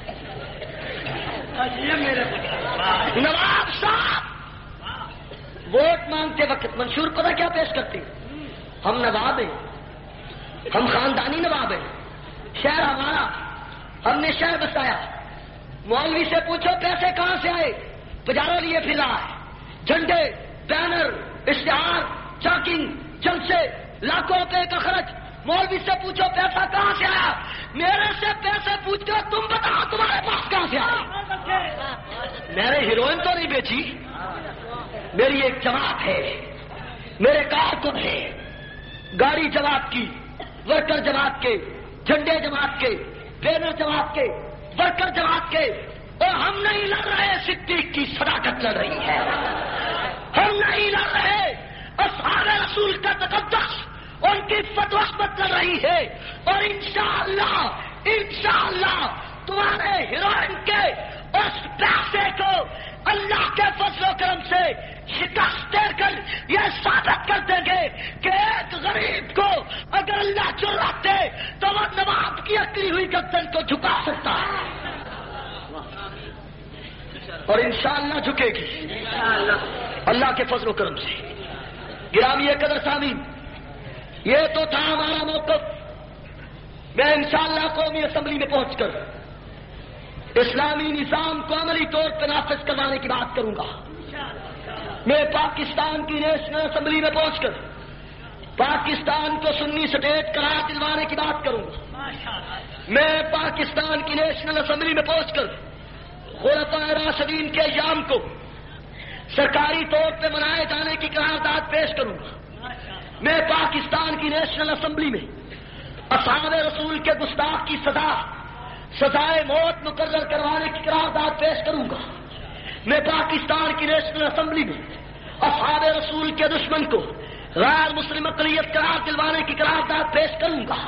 Speaker 3: نواب صاحب ووٹ مانگتے وقت منشور پتہ کیا پیش کرتے ہیں؟ ہم نواب ہیں, ہم خاندانی نواب ہیں, شہر ہمارا, ہم نے شہر بسایا. مولوی سے پوچھو پیسے کہاں سے آئے؟ پجاروں لیے پھر رہا ہے, جھنڈے, بینر, اشتہار, چاکنگ, جلسے, لاکھوں روپے کا خرچ. مولوی سے پوچھو پیسہ کہاں سے آیا؟ میرے سے پیسے پوچھ کر تم بتاؤ تمہارے پاس کہاں سے آیا؟ میرے ہیروئن تو نہیں بیچی, میری ایک جماعت ہے, میرے کارکن ہے, گاڑی جماعت کی, ورکر جماعت کے, جھنڈے جماعت کے, بینر جماعت کے, ورکر جماعت کے. اور ہم نہیں لڑ رہے صدیق کی صداقت لڑ رہی ہے, ہم نہیں لڑ رہے اصحاب رسول کا تقدس، ان کی عفت و عصمت لڑ رہی ہے، اور انشاءاللہ انشاءاللہ تمہارے ہیروئن کے اس پیسے کو اللہ کے فضل و کرم سے شکست دے کر یہ ثابت کر دیں گے کہ ایک غریب کو اگر اللہ جرأت دے تو وہ نواب کی اکڑی ہوئی گردن کو جھکا سکتا ہے، اور انشاءاللہ جھکے گی اللہ کے فضل و کرم سے۔ گرامی قدر سامعین، یہ تو تھا ہمارا موقف۔ میں انشاءاللہ قومی اسمبلی میں پہنچ کر اسلامی نظام کو عملی طور پر نافذ کروانے کی بات کروں گا۔ میں پاکستان کی نیشنل اسمبلی میں پہنچ کر پاکستان کو سنی سٹیٹ قرار دلوانے کی بات کروں گا۔ میں پاکستان کی نیشنل اسمبلی میں پہنچ کر خلفائے راشدین کے ایام کو سرکاری طور پہ منائے جانے کی قرارداد پیش کروں گا۔ میں پاکستان کی نیشنل اسمبلی میں اصحاب رسول کے گستاخ کی سزا سزائے موت مقرر کروانے کی قرارداد پیش کروں گا۔ میں پاکستان کی نیشنل اسمبلی میں اصحاب رسول کے دشمن کو غیر مسلم اقلیت قرار دلوانے کی قرارداد پیش کروں گا۔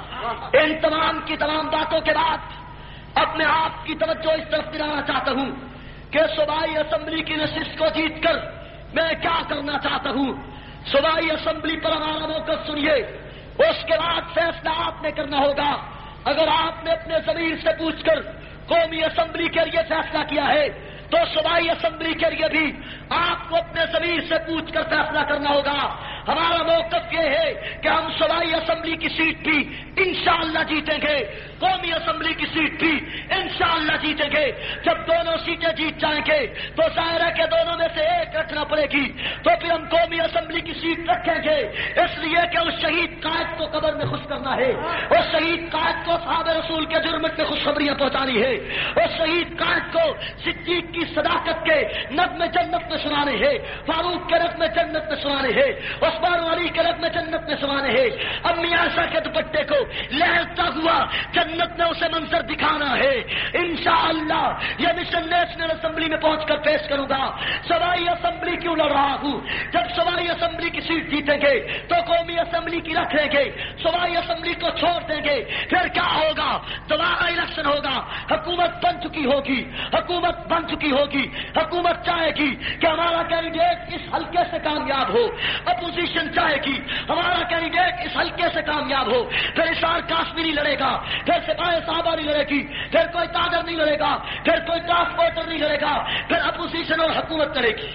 Speaker 3: ان تمام کی تمام باتوں کے بعد اپنے آپ کی توجہ اس طرف دلانا چاہتا ہوں کہ صوبائی اسمبلی کی نشست کو جیت کر میں کیا کرنا چاہتا ہوں۔ صوبائی اسمبلی پر ہمارا موقف سنیے، اس کے بعد فیصلہ آپ نے کرنا ہوگا۔ اگر آپ نے اپنے ضمیر سے پوچھ کر قومی اسمبلی کے لیے فیصلہ کیا ہے تو صوبائی اسمبلی کے لیے بھی آپ کو اپنے ضمیر سے پوچھ کر فیصلہ کرنا ہوگا۔ ہمارا موقف یہ ہے کہ ہم صوبائی اسمبلی کی سیٹ بھی انشاءاللہ جیتیں گے، قومی اسمبلی کی سیٹ بھی انشاءاللہ جیتیں گے۔ جب دونوں سیٹیں جیت جائیں گے تو ظاہر ہے کہ دونوں میں سے ایک رکھنا پڑے گی، تو پھر ہم قومی اسمبلی کی سیٹ رکھیں گے، اس لیے کہ اس شہید قائد کو قبر میں خوش کرنا ہے، اس شہید قائد کو صحابہ رسول کے جرمت میں خوشخبریاں پہنچانی ہے، اس شہید قائد کو صدیق کی صداقت کے نغمے جنت میں سنانے ہیں، فاروق کے نغمے جنت میں سنانے ہیں، عثمان علی کے نغمے جنت میں سنانے ہیں، امی عائشہ کے دوپٹے کو لہرتا ہوا جنت میں اسے منظر دکھانا ہے۔ انشاءاللہ یہ مشن نیشنل اسمبلی میں پہنچ کر پیش کروں گا۔ صوبائی اسمبلی کیوں لڑ رہا ہوں؟ جب صوبائی اسمبلی کی سیٹ جیتیں گے تو قومی اسمبلی کی رکھ لیں گے، صوبائی اسمبلی کو چھوڑ دیں گے، پھر کیا ہوگا؟ دوبارہ الیکشن ہوگا، حکومت بن چکی ہوگی، حکومت بن چکی ہوگی، حکومت چاہے گی کہ ہمارا کینڈیڈیٹ اس حلقے سے کامیاب ہو، اپوزیشن چاہے گی ہمارا کینڈیڈیٹ اس حلقے سے کامیاب ہو، پھر اسار کاشمی نہیں لڑے گا، پھر سپاہی صحابہ نہیں لڑے گی، پھر کوئی تاجر نہیں لڑے گا، پھر کوئی ٹرانسپورٹر نہیں لڑے گا، پھر اپوزیشن اور حکومت لڑے گی۔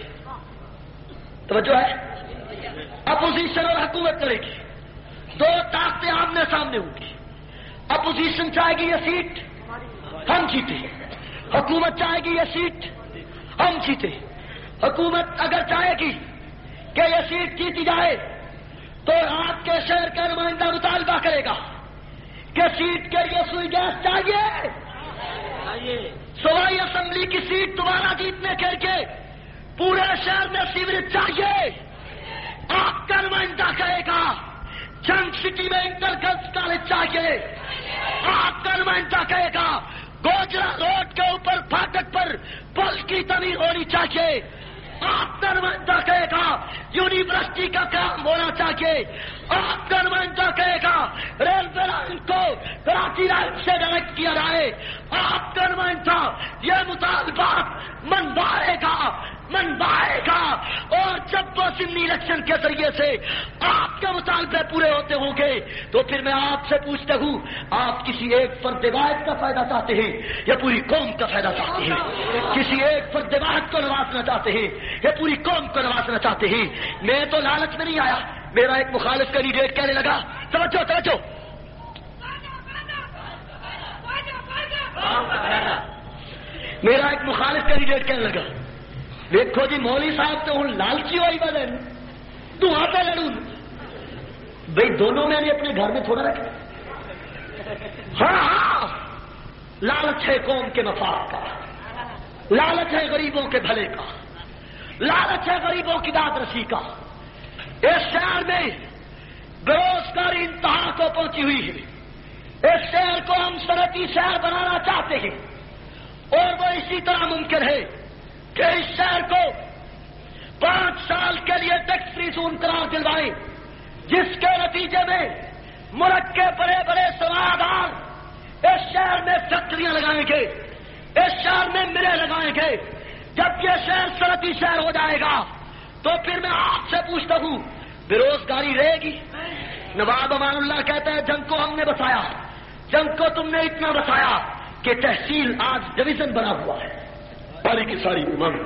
Speaker 3: توجہ ہے؟ اپوزیشن اور حکومت لڑے گی، دو طاقتیں آمنے سامنے ہوں گی۔ اپوزیشن چاہے گی یہ سیٹ ہم جیتے، حکومت چاہے گی یہ سیٹ ہم جیتے۔ حکومت اگر چاہے گی کہ یہ سیٹ جیتی جائے تو آپ کے شہر کا نمائندہ مطالبہ کرے گا کہ سیٹ کے لیے سوئی گیس چاہیے، صوبائی اسمبلی کی سیٹ دوبارہ جیتنے کے لیے پورے شہر میں سیوریج چاہیے، آپ کا نمائندہ کہے گا جنگ سٹی میں انٹر گرلز کالج چاہیے، آپ کا نمائندہ کہے گا گوجرا روڈ کے اوپر پھاٹک پر پل کی تعمیر ہونی چاہیے، آپ کا نمائندہ کہے گا یونیورسٹی کا کام ہونا چاہیے، آپ کا نمائندہ کہے گا ریلوے لائن کو کراچی لائن سے ڈائریکٹ کیا جائے، آپ کا نمائندہ یہ مطالبات منوائے گا منوائے گا اور جب وہ ضمنی الیکشن کے ذریعے سے آپ کے مطالبے پورے ہوتے ہوں گے تو پھر میں آپ سے پوچھتا ہوں، آپ کسی ایک فرد واحد کا فائدہ چاہتے ہیں یا پوری قوم کا فائدہ چاہتے ہیں؟ کسی ایک فرد واحد کو نوازنا چاہتے ہیں یا پوری قوم کو نوازنا چاہتے ہیں؟ میں تو لالچ میں نہیں آیا، میرا ایک مخالف کینڈیڈیٹ کہنے لگا، توجہ توجہ میرا ایک مخالف کینڈیڈیٹ کہنے لگا، دیکھو جی مولوی صاحب تو ہوں لالچی ہوئی بدل تو وہاں پہ لڑوں بھائی، دونوں میں نے اپنے گھر میں تھوڑا رکھا۔ ہاں ہاں لالچ ہے قوم کے مفاد کا، لالچ ہے غریبوں کے بھلے کا، لالچ ہے غریبوں کی داد رسی کا۔ اس شہر میں بے روزگاری انتہا کو پہنچی ہوئی ہے، اس شہر کو ہم صنعتی شہر بنانا چاہتے ہیں اور وہ اسی طرح ممکن ہے کہ اس شہر کو پانچ سال کے لیے ٹیکس فری زون قرار دلوائیں، جس کے نتیجے میں ملک کے بڑے بڑے سرمایہ اس شہر میں فیکٹریاں لگائیں گے، اس شہر میں ملیں لگائیں گے. جب یہ شہر صنعتی شہر ہو جائے گا تو پھر میں آپ سے پوچھتا ہوں بے روزگاری رہے گی؟ نواب امان اللہ کہتا ہے جنگ کو ہم نے بسایا، جنگ کو تم نے اتنا بسایا کہ تحصیل آج ڈویژن بنا ہوا ہے. ساری کی ساری امنگ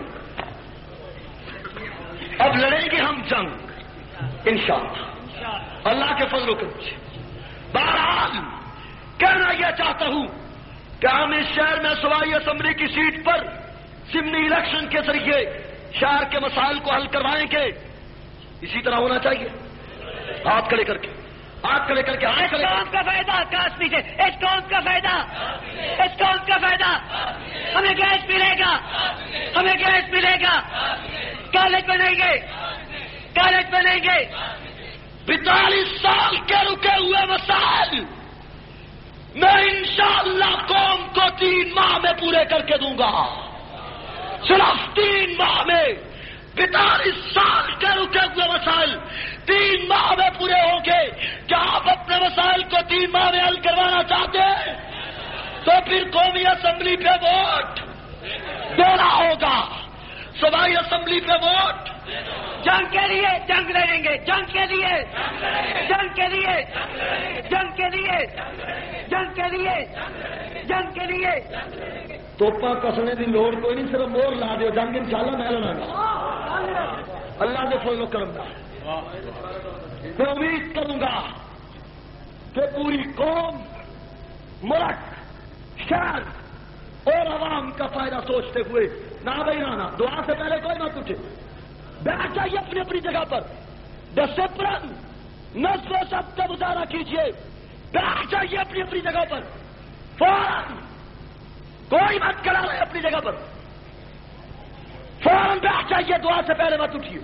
Speaker 3: اب لڑیں گے ہم جنگ انشاءاللہ اللہ کے فضل و کرم سے. بہرحال کہنا یہ چاہتا ہوں کہ ہم اس شہر میں صوبائی اسمبلی کی سیٹ پر ضمنی الیکشن کے ذریعے شہر کے مسائل کو حل کروائیں گے. اسی طرح ہونا چاہیے. ہاتھ کھڑے کر کے ہاتھ کھڑے کر کے
Speaker 2: اس قوم کا فائدہ کاشمی سے، اس قوم کا فائدہ، اس قوم کا فائدہ. ہمیں گیس ملے گا، ہمیں گیس ملے گا، کالج بنیں گے، کالج بنیں گے.
Speaker 3: بیتالیس سال کے رکے ہوئے مسائل میں انشاءاللہ قوم کو تین ماہ میں پورے کر کے دوں گا. صرف تین ماہ میں بیتالیس سال کے رکے ہوئے مسائل تین ماہ میں پورے ہوں گے. کیا آپ اپنے مسائل کو تین ماہ میں حل کروانا چاہتے ہیں تو پھر قومی اسمبلی پہ ووٹ دینا ہوگا. صوبائی اسمبلی پہ ووٹ
Speaker 2: جنگ کے لیے جنگ لڑیں گے، جنگ کے لیے جنگ کے لیے جنگ کے لیے جنگ کے لیے جنگ کے لیے.
Speaker 3: توپا کسنے کی لوڑ کوئی نہیں، صرف مور لا دو. جنگ انشاءاللہ میں لڑا گا اللہ کے فضل و کرم کا. میں امید کروں گا کہ پوری قوم، ملک، شہر اور عوام کا فائدہ سوچتے ہوئے نہ بھائی نہ دعا سے پہلے کوئی مت اٹھے. بیٹھ جائیے اپنی اپنی جگہ پر، ڈسپلن نظم و ضبط کا مظاہرہ کیجیے. بیٹھ جائیے اپنی اپنی جگہ پر فوراً، کوئی مت کھڑا رہے اپنی جگہ پر، فوراً بیٹھ جائیے. دعا سے پہلے مت اٹھیے.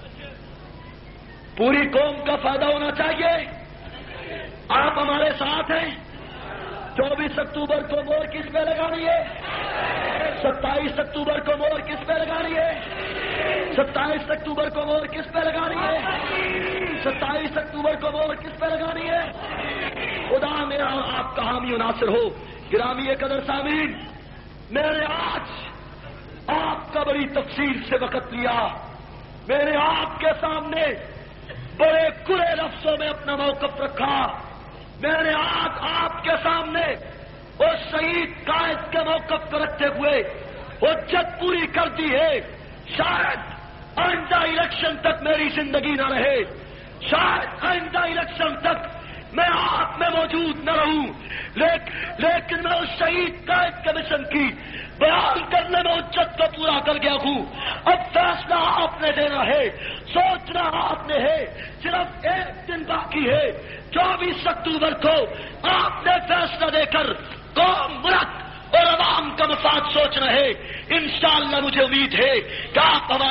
Speaker 3: پوری قوم کا فائدہ ہونا چاہیے. آپ ہمارے ساتھ ہیں. چوبیس اکتوبر کو مور کس پہ لگانی ہے؟ ستائیس اکتوبر کو مور کس پہ لگانی ہے؟ ستائیس اکتوبر کو مور کس پہ لگانی ہے؟ ستائیس اکتوبر کو مور کس پہ لگانی ہے؟ خدا میرا آپ کا حامی و ناصر ہو. گرامی قدر سامعین، میں نے آج آپ کا بڑی تفصیل سے وقت لیا. میں نے آپ کے سامنے بڑے کھلے لفظوں میں اپنا موقف رکھا. میں نے آج آپ کے سامنے اس شہید قائد کے موقف کو رکھتے ہوئے حجت پوری کر دی ہے. شاید آئندہ الیکشن تک میری زندگی نہ رہے، شاید آئندہ الیکشن تک میں آپ میں موجود نہ رہوں، لیکن میں اس شہید قائد کے مشن کی بیان کرنے میں حجت کو پورا کر گیا ہوں. اب فیصلہ آپ نے دینا ہے، سوچنا آپ نے ہے. صرف ایک دن باقی ہے. چوبیس اکتوبر کو آپ نے فیصلہ دے کر قوم، ملک اور عوام کا مفاد سوچنا ہے. انشاءاللہ مجھے امید ہے کہ آپ ہمارے